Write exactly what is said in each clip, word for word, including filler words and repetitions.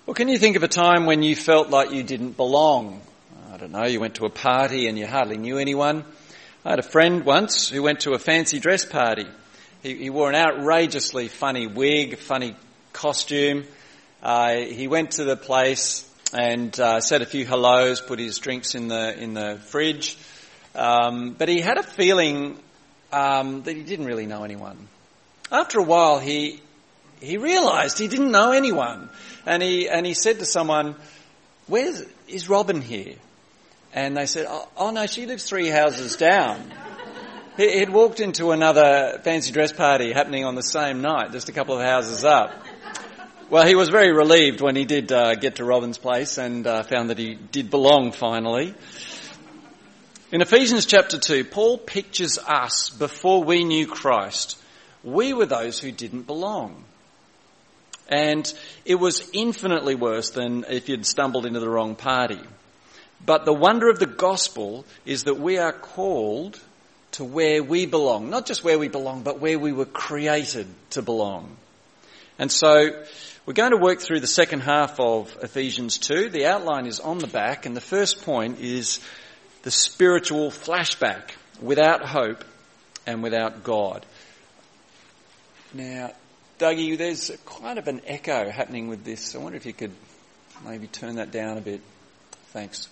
Well, can you think of a time when you felt like you didn't belong? I don't know, you went to a party and you hardly knew anyone. I had a friend once who went to a fancy dress party. He, he wore an outrageously funny wig, funny costume. Uh, he went to the place and uh, said a few hellos, put his drinks in the in the fridge. Um, but he had a feeling um, that he didn't really know anyone. After a while, he he realised he didn't know anyone. And he and he said to someone, "Where's is Robin here?" And they said, "Oh, oh no, she lives three houses down." he, he'd walked into another fancy dress party happening on the same night, just a couple of houses up. Well, he was very relieved when he did uh, get to Robin's place and uh, found that he did belong finally. In Ephesians chapter two, Paul pictures us before we knew Christ. We were those who didn't belong. And it was infinitely worse than if you'd stumbled into the wrong party. But the wonder of the gospel is that we are called to where we belong. Not just where we belong, but where we were created to belong. And so we're going to work through the second half of Ephesians two. The outline is on the back, and the first point is the spiritual flashback, without hope and without God. Now, Dougie, there's kind of an echo happening with this. I wonder if you could maybe turn that down a bit. Thanks.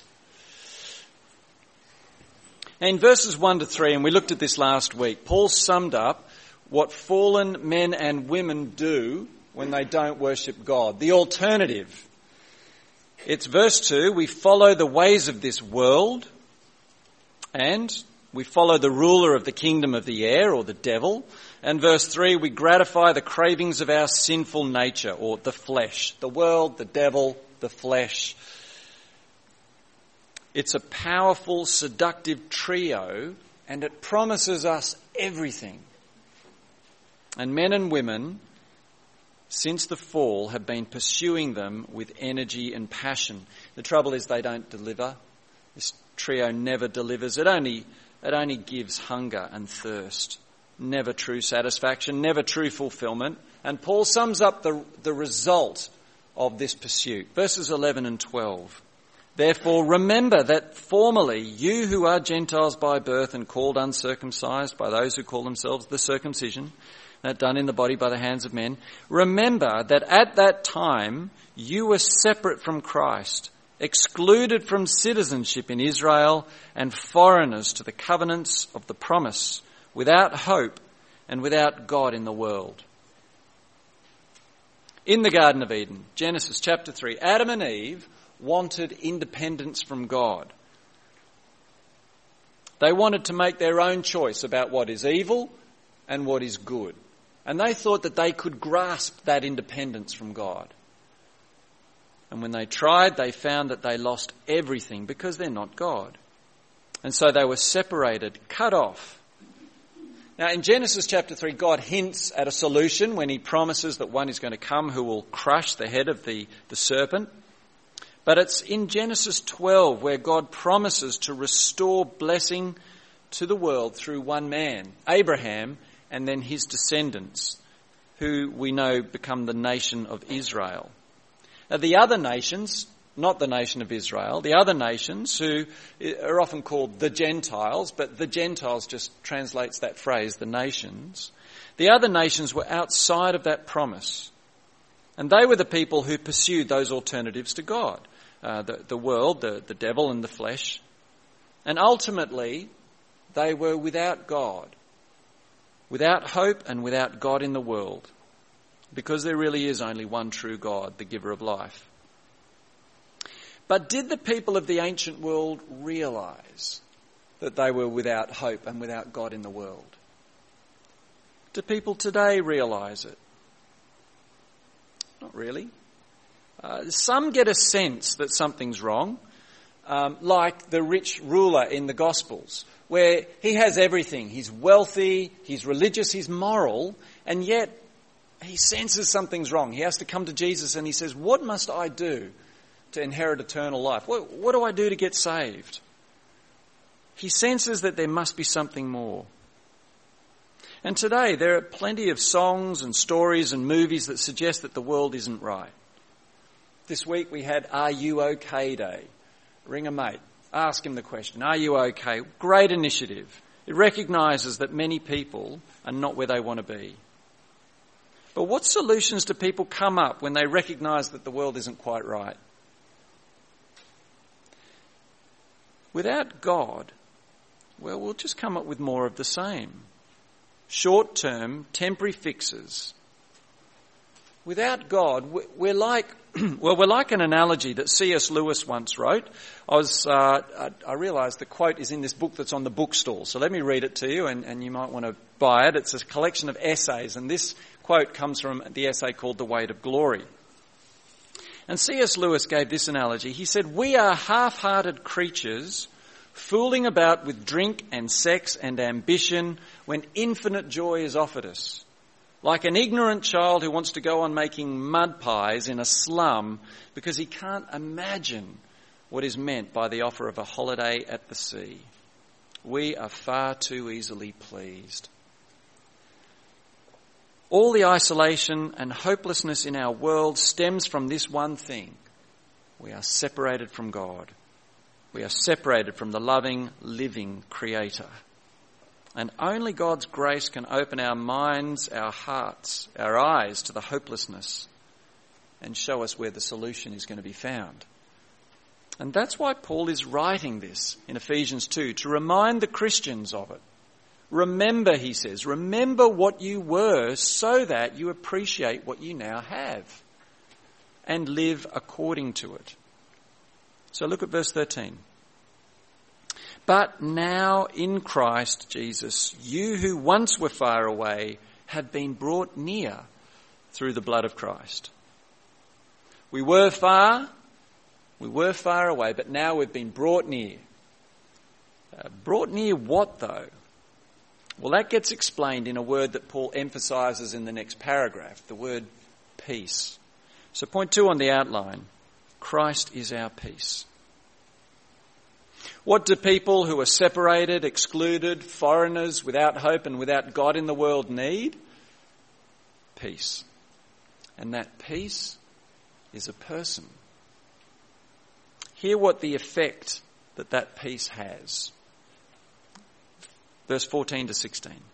In verses one to three, and we looked at this last week, Paul summed up what fallen men and women do when they don't worship God. The alternative. It's verse two, we follow the ways of this world, and we follow the ruler of the kingdom of the air, or the devil. And verse three, we gratify the cravings of our sinful nature, or the flesh. The world, the devil, the flesh. It's a powerful, seductive trio, and it promises us everything. And men and women, since the fall, have been pursuing them with energy and passion. The trouble is they don't deliver. This trio never delivers. It only, it only gives hunger and thirst. Never true satisfaction, never true fulfillment. And Paul sums up the, the result of this pursuit. Verses eleven and twelve. Therefore, remember that formerly you who are Gentiles by birth and called uncircumcised by those who call themselves the circumcision, that done in the body by the hands of men, remember that at that time you were separate from Christ, excluded from citizenship in Israel and foreigners to the covenants of the promise, without hope and without God in the world. In the Garden of Eden, Genesis chapter three, Adam and Eve wanted independence from God. They wanted to make their own choice about what is evil and what is good. And they thought that they could grasp that independence from God. And when they tried, they found that they lost everything because they're not God. And so they were separated, cut off. Now in Genesis chapter three, God hints at a solution when he promises that one is going to come who will crush the head of the, the serpent. But it's in Genesis twelve where God promises to restore blessing to the world through one man, Abraham, and then his descendants, who we know become the nation of Israel. Now, the other nations, not the nation of Israel, the other nations who are often called the Gentiles, but the Gentiles just translates that phrase, the nations. The other nations were outside of that promise. And they were the people who pursued those alternatives to God. Uh, the, the world, the, the devil and the flesh. And ultimately, they were without God. Without hope and without God in the world. Because there really is only one true God, the giver of life. But did the people of the ancient world realise that they were without hope and without God in the world? Do people today realise it? Not really. Uh, some get a sense that something's wrong, um, like the rich ruler in the Gospels, where he has everything. He's wealthy, he's religious, he's moral, and yet he senses something's wrong. He has to come to Jesus and he says, what must I do to inherit eternal life? What, what do I do to get saved? He senses that there must be something more. And today there are plenty of songs and stories and movies that suggest that the world isn't right. This week we had Are You OK Day. Ring a mate. Ask him the question, are you okay? Great initiative. It recognises that many people are not where they want to be. But what solutions do people come up when they recognise that the world isn't quite right? Without God, well, we'll just come up with more of the same. Short-term, temporary fixes. Without God, we're like, well, we're like an analogy that C S Lewis once wrote. I was, uh, I, I realised the quote is in this book that's on the bookstall. So let me read it to you, and, and you might want to buy it. It's a collection of essays, and this quote comes from the essay called The Weight of Glory. And C S Lewis gave this analogy. He said, "We are half-hearted creatures fooling about with drink and sex and ambition when infinite joy is offered us. Like an ignorant child who wants to go on making mud pies in a slum because he can't imagine what is meant by the offer of a holiday at the sea. We are far too easily pleased. All the isolation and hopelessness in our world stems from this one thing. We are separated from God. We are separated from the loving, living Creator. And only God's grace can open our minds, our hearts, our eyes to the hopelessness and show us where the solution is going to be found." And that's why Paul is writing this in Ephesians two, to remind the Christians of it. Remember, he says, remember what you were so that you appreciate what you now have and live according to it. So look at verse thirteen. "But now in Christ Jesus, you who once were far away have been brought near through the blood of Christ." We were far, we were far away, but now we've been brought near. Uh, brought near what though? Well, that gets explained in a word that Paul emphasises in the next paragraph, the word peace. So point two on the outline, Christ is our peace. What do people who are separated, excluded, foreigners, without hope and without God in the world need? Peace. And that peace is a person. Hear what the effect that that peace has. Verse fourteen to sixteen.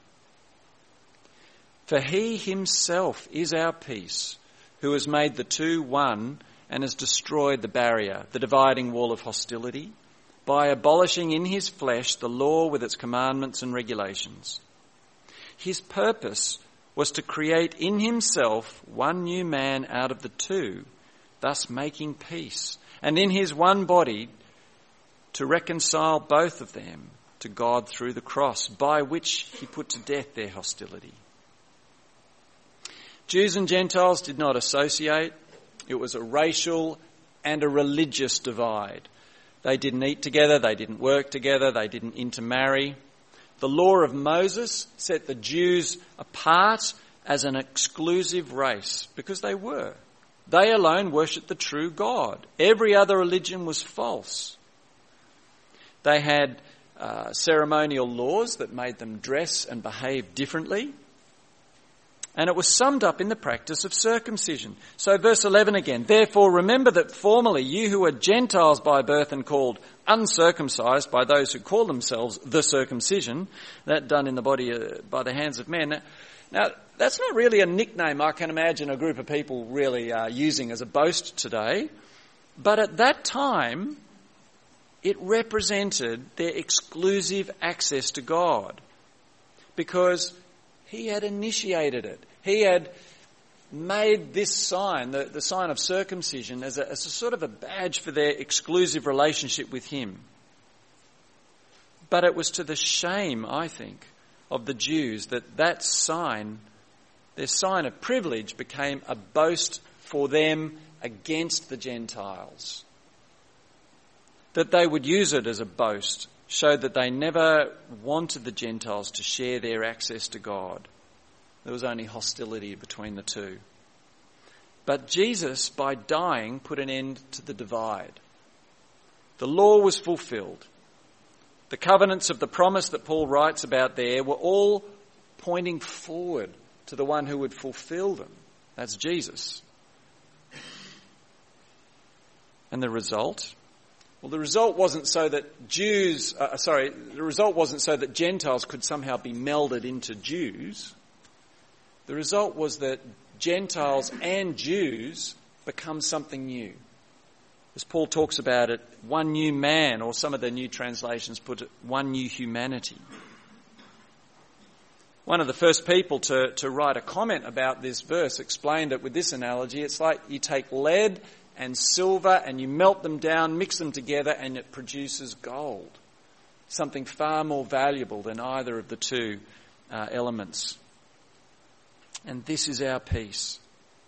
"For he himself is our peace, who has made the two one and has destroyed the barrier, the dividing wall of hostility, by abolishing in his flesh the law with its commandments and regulations. His purpose was to create in himself one new man out of the two, thus making peace, and in his one body to reconcile both of them to God through the cross, by which he put to death their hostility." Jews and Gentiles did not associate. It was a racial and a religious divide. They didn't eat together, they didn't work together, they didn't intermarry. The law of Moses set the Jews apart as an exclusive race because they were. They alone worshipped the true God. Every other religion was false. They had uh, ceremonial laws that made them dress and behave differently. And it was summed up in the practice of circumcision. So verse eleven again, "Therefore remember that formerly you who were Gentiles by birth and called uncircumcised by those who call themselves the circumcision," that done in the body uh, by the hands of men. Now, that's not really a nickname I can imagine a group of people really uh, using as a boast today. But at that time, it represented their exclusive access to God because he had initiated it. He had made this sign, the, the sign of circumcision, as a, as a sort of a badge for their exclusive relationship with him. But it was to the shame, I think, of the Jews that that sign, their sign of privilege, became a boast for them against the Gentiles. That they would use it as a boast showed that they never wanted the Gentiles to share their access to God. There was only hostility between the two. But Jesus, by dying, put an end to the divide. The law was fulfilled. The covenants of the promise that Paul writes about there were all pointing forward to the one who would fulfill them. That's Jesus. And the result? Well, the result wasn't so that Jews, uh, sorry, the result wasn't so that Gentiles could somehow be melded into Jews. The result was that Gentiles and Jews become something new. As Paul talks about it, one new man, or some of the new translations put it, one new humanity. One of the first people to, to write a comment about this verse explained it with this analogy. It's like you take lead and silver and you melt them down, mix them together, and it produces gold. Something far more valuable than either of the two uh, elements. And this is our peace.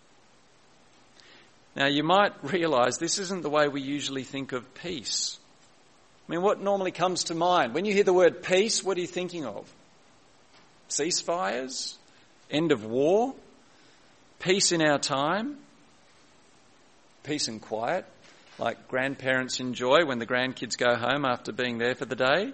Now you might realise this isn't the way we usually think of peace. I mean, what normally comes to mind? When you hear the word peace, what are you thinking of? Ceasefires? End of war? Peace in our time? Peace and quiet, like grandparents enjoy when the grandkids go home after being there for the day?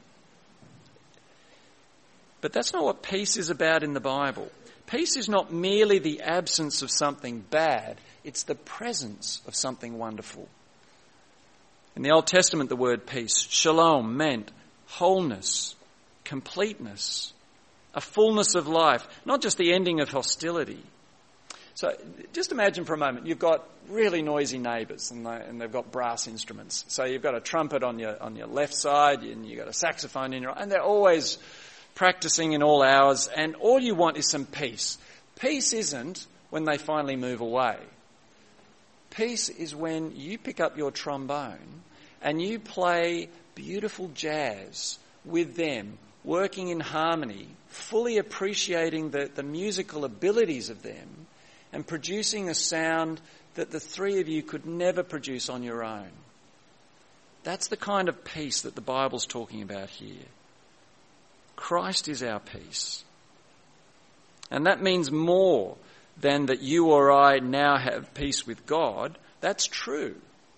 But that's not what peace is about in the Bible. Peace is not merely the absence of something bad, it's the presence of something wonderful. In the Old Testament, the word peace, shalom, meant wholeness, completeness, a fullness of life, not just the ending of hostility. So just imagine for a moment, you've got really noisy neighbours and, they, and they've got brass instruments. So you've got a trumpet on your on your left side and you've got a saxophone in your right, and they're always practising in all hours, and all you want is some peace. Peace isn't when they finally move away. Peace is when you pick up your trombone and you play beautiful jazz with them, working in harmony, fully appreciating the, the musical abilities of them, and producing a sound that the three of you could never produce on your own. That's the kind of peace that the Bible's talking about here. Christ is our peace. And that means more than that you or I now have peace with God. That's true.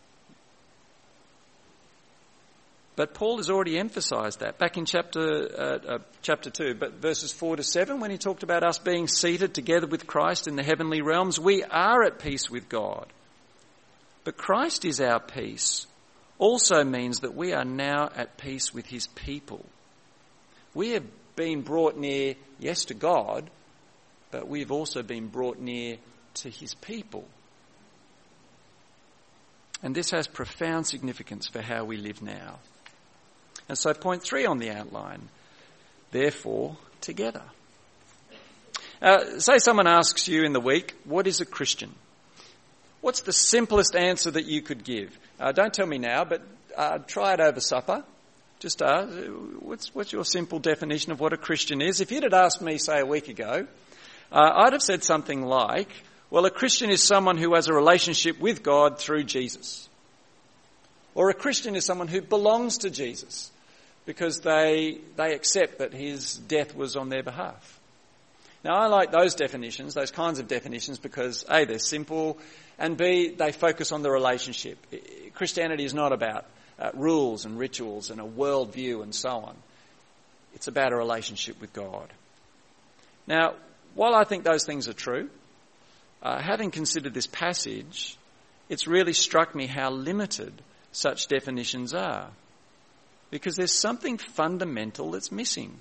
But Paul has already emphasised that back in chapter uh, uh, chapter two, but verses four to seven, when he talked about us being seated together with Christ in the heavenly realms, we are at peace with God. But Christ is our peace also means that we are now at peace with his people. We have been brought near, yes, to God, but we've also been brought near to his people. And this has profound significance for how we live now. And so point three on the outline, therefore, together. Uh, say someone asks you in the week, what is a Christian? What's the simplest answer that you could give? Uh, don't tell me now, but uh, try it over supper. Just ask, what's, what's your simple definition of what a Christian is? If you'd had asked me, say, a week ago, uh, I'd have said something like, well, a Christian is someone who has a relationship with God through Jesus. Or a Christian is someone who belongs to Jesus because they they accept that his death was on their behalf. Now, I like those definitions, those kinds of definitions, because A, they're simple, and B, they focus on the relationship. Christianity is not about uh, rules and rituals and a worldview and so on. It's about a relationship with God. Now, while I think those things are true, uh, having considered this passage, it's really struck me how limited such definitions are, because there's something fundamental that's missing.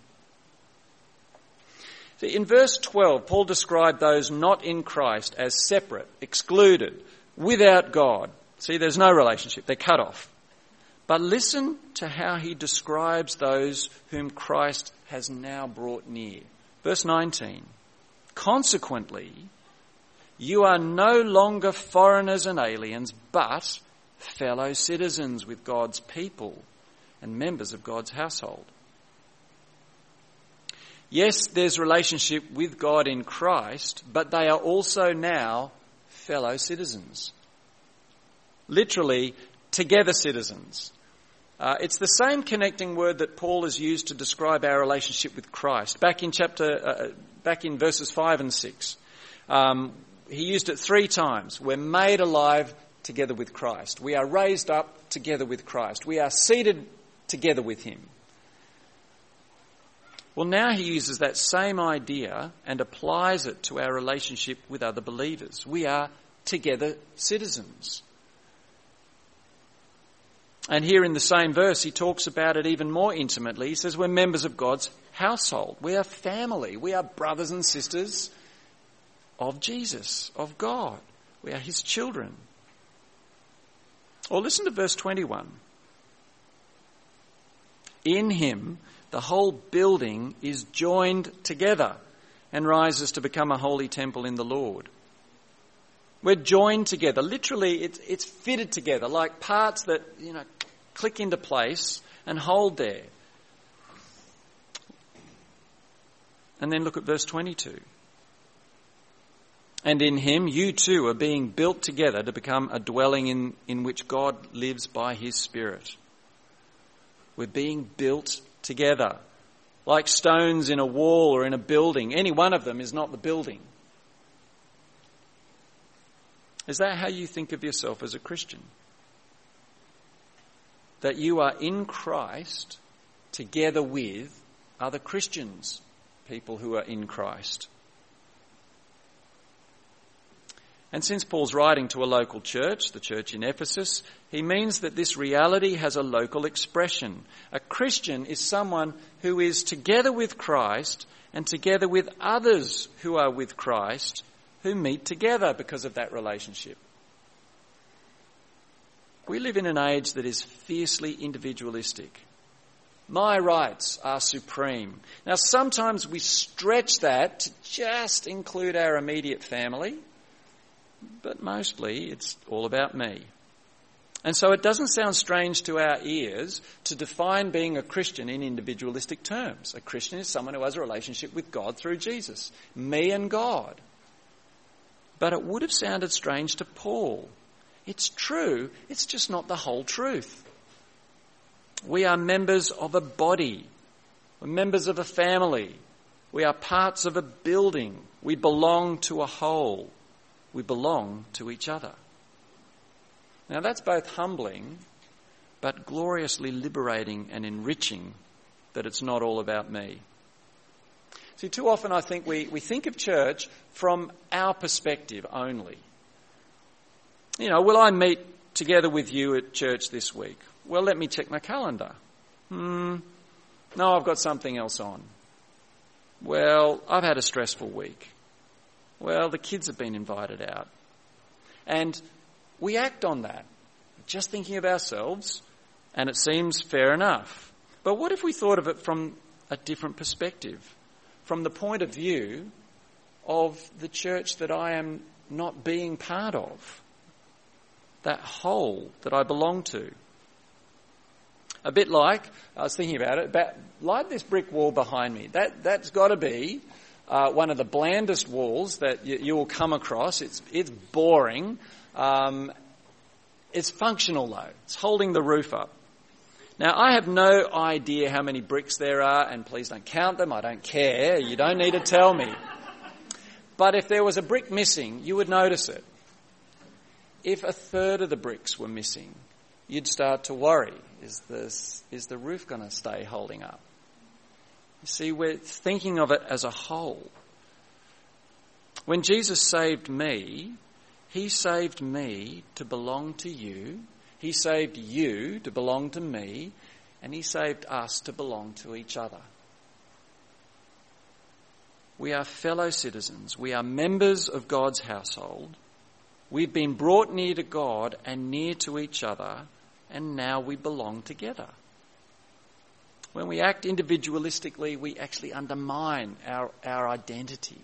See, in verse twelve, Paul described those not in Christ as separate, excluded, without God. See, there's no relationship, they're cut off. But listen to how he describes those whom Christ has now brought near. Verse nineteen, consequently, you are no longer foreigners and aliens, but fellow citizens with God's people and members of God's household. Yes, there's relationship with God in Christ, but they are also now fellow citizens. Literally, together citizens. Uh, it's the same connecting word that Paul has used to describe our relationship with Christ. Back in chapter, uh, back in verses five and six, um, he used it three times. We're made alive together with Christ. We are raised up together with Christ. We are seated together with him. Well, now he uses that same idea and applies it to our relationship with other believers. We are together citizens. And here in the same verse, he talks about it even more intimately. He says we're members of God's household. We are family. We are brothers and sisters of Jesus, of God. We are his children. Or listen to verse twenty-one. In him, the whole building is joined together and rises to become a holy temple in the Lord. We're joined together. Literally, it's, it's fitted together like parts that, you know, click into place and hold there. And then look at verse twenty-two. And in him, you too are being built together to become a dwelling in, in which God lives by his Spirit. We're being built together. Like stones in a wall or in a building. Any one of them is not the building. Is that how you think of yourself as a Christian? That you are in Christ together with other Christians, people who are in Christ. And since Paul's writing to a local church, the church in Ephesus, he means that this reality has a local expression. A Christian is someone who is together with Christ and together with others who are with Christ, who meet together because of that relationship. We live in an age that is fiercely individualistic. My rights are supreme. Now, sometimes we stretch that to just include our immediate family, but mostly it's all about me. And so it doesn't sound strange to our ears to define being a Christian in individualistic terms. A Christian is someone who has a relationship with God through Jesus. Me and God. But it would have sounded strange to Paul. It's true, it's just not the whole truth. We are members of a body. We're members of a family. We are parts of a building. We belong to a whole. We belong to each other. Now that's both humbling, but gloriously liberating and enriching that it's not all about me. See, too often I think we, we think of church from our perspective only. You know, will I meet together with you at church this week? Well, let me check my calendar. Hmm, no, I've got something else on. Well, I've had a stressful week. Well, the kids have been invited out. And we act on that, just thinking of ourselves, and it seems fair enough. But what if we thought of it from a different perspective? From the point of view of the church that I am not being part of, that whole that I belong to. A bit like, I was thinking about it, about, like this brick wall behind me. That, that's got to be uh, one of the blandest walls that you, you will come across. It's, it's boring. Um, it's functional though. It's holding the roof up. Now, I have no idea how many bricks there are, and please don't count them. I don't care. You don't need to tell me. But if there was a brick missing, you would notice it. If a third of the bricks were missing, you'd start to worry. Is this, is the roof going to stay holding up? You see, we're thinking of it as a whole. When Jesus saved me, he saved me to belong to you. He saved you to belong to me. And he saved us to belong to each other. We are fellow citizens. We are members of God's household. We've been brought near to God and near to each other, and now we belong together. When we act individualistically, we actually undermine our, our identity.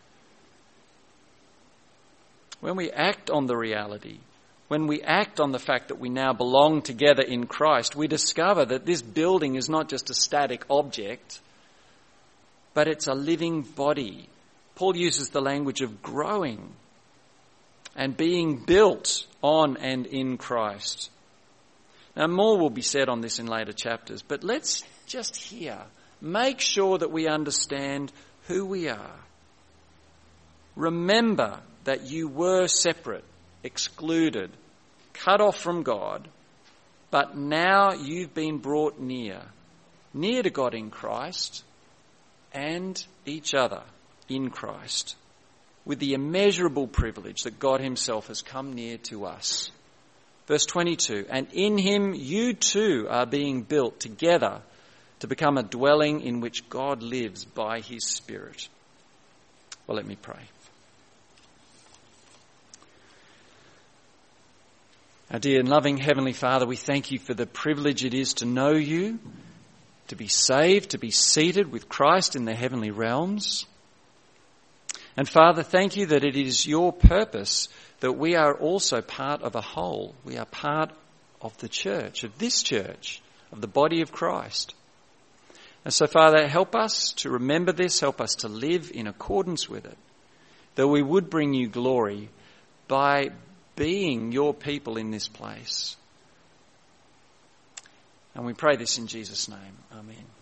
When we act on the reality, when we act on the fact that we now belong together in Christ, we discover that this building is not just a static object, but it's a living body. Paul uses the language of growing and being built on and in Christ. Now, more will be said on this in later chapters, but let's just here make sure that we understand who we are. Remember that you were separate, excluded, cut off from God, but now you've been brought near, near to God in Christ and each other in Christ, with the immeasurable privilege that God himself has come near to us. Verse twenty-two, and in him you too are being built together to become a dwelling in which God lives by his Spirit. Well, let me pray. Our dear and loving Heavenly Father, we thank you for the privilege it is to know you, to be saved, to be seated with Christ in the heavenly realms. And Father, thank you that it is your purpose that we are also part of a whole. We are part of the church, of this church, of the body of Christ. And so, Father, help us to remember this, help us to live in accordance with it, that we would bring you glory by being your people in this place. And we pray this in Jesus' name. Amen.